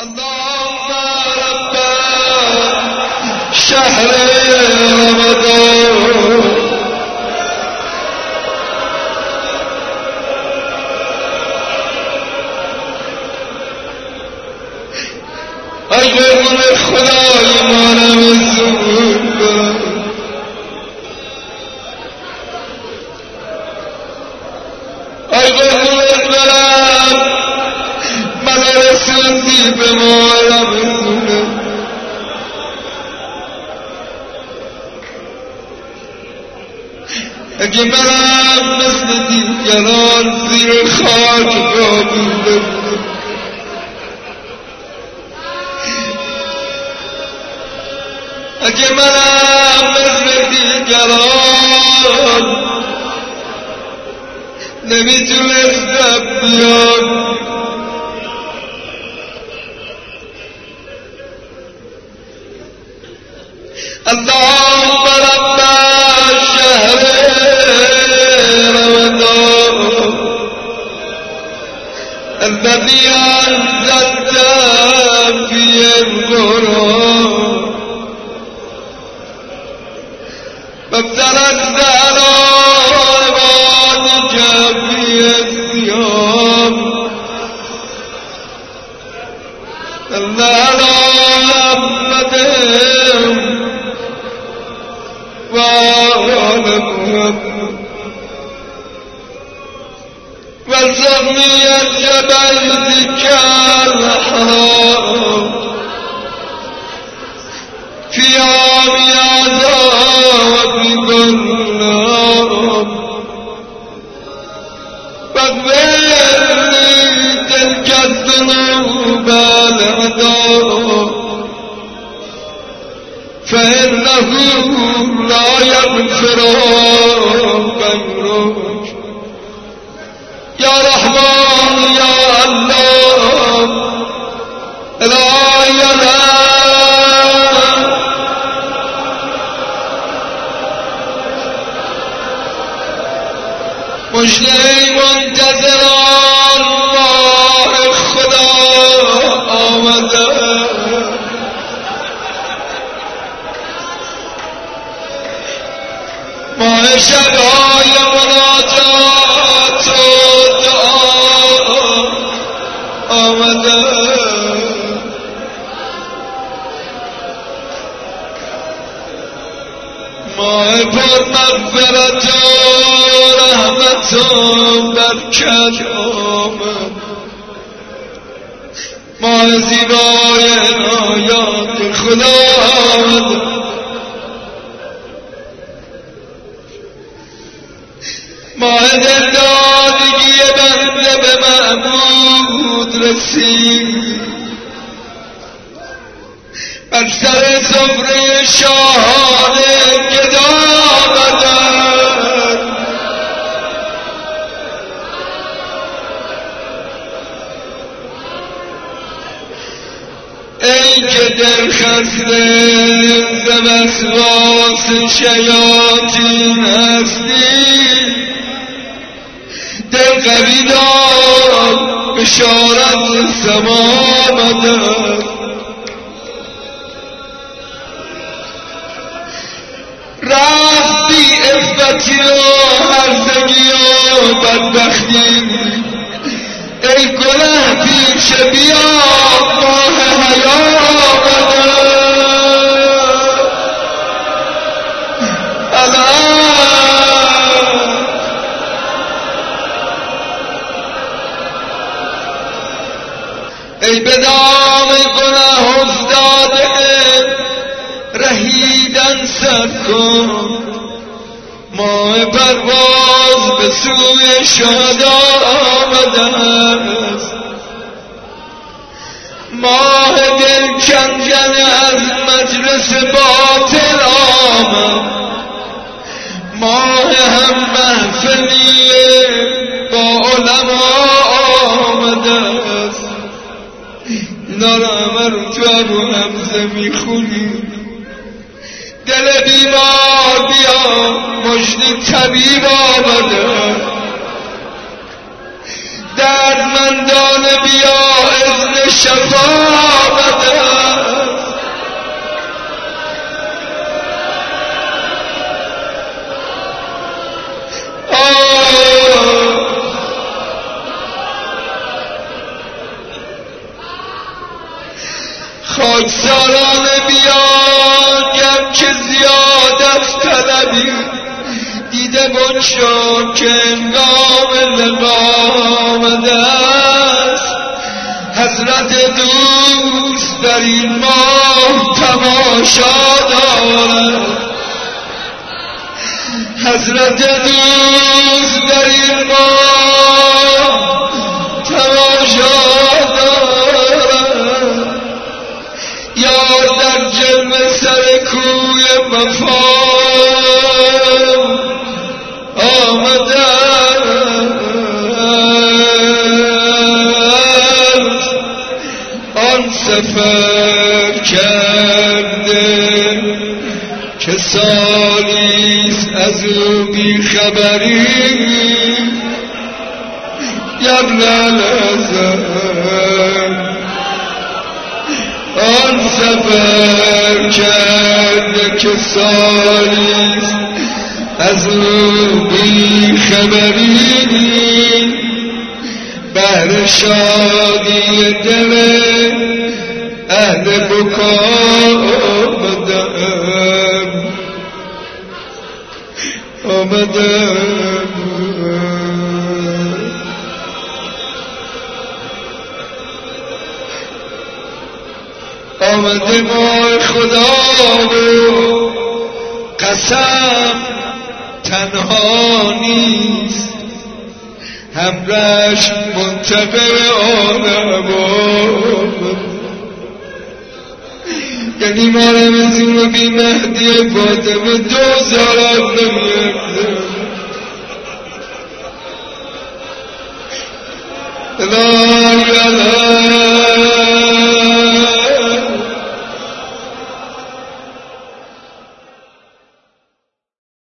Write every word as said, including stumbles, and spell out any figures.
اللهم رب شهر رمضان ای قربون خدای ما رو مزور کن ای قربون دلم من رسوندی به ما رو مزور اگه منم مثل دیگران زیر خاک خوابیده اگه منم مثل دیگران نمیتونستم بیام اللهم رب شهر رمضان الذي أنزلت فيه القرآن وابتلت على عبادك فيه الصيام صل على محمد وآل محمد وارزقني بيتك الحرام في عام عذاب كل عام واغفر لي تلك الذنوب الأعداء فإنه لا يغفر غيرك يا رحمن يا الله لا إله مجدی منتظران ماه خدا آمده ماه شبهای مناجات و دعا آمده ماه پر مغفرت و رحمت و برکت آمد ماه زیبای عنایات خدا آمد ماه دلدادگی بنده به معبود رسید بر سر سفره شاهانه گدا آمدند ای که دل خسته ز وسواس شیاطین هستی دل قوی دار بشارت سما آمده رفتی افتی و هرزگی و بدبختی ای گناه پیش بیا ماه حیا آمده ای به دام گناه افتاده رهیدن سر کن ماه پرواز به سوی شهدا آمده است ماه دل کندن از مجلس باطل آمد ماه هم محفلی با علما آمده است اینا را همه رو تو ابو حمزه میخونی دل بیمار بیا مجد طبیب آمده دردمندان بیا اذن شفا خاکساران بیان که زیادت طلبی دیده بگشا که انگام لقا آمده است. حضرت دوست در این ماه تماشا دارد، حضرت دوست در این ماه تماشا دارد. یار در جلوه سر کوی وفا آمده است. آن سفر کرده که سالیست از او بی خبری یبن الحسن. آن سفر کرده که سالیست از او بی خبری بهر شادی دل اهل بکا آمدم آمدم آمده ماه خدا و قسم تنها نیست، همرش منتقل آدم یعنی مارم زیر بی مهدی فاطمه دو زارت نمیده. لا اله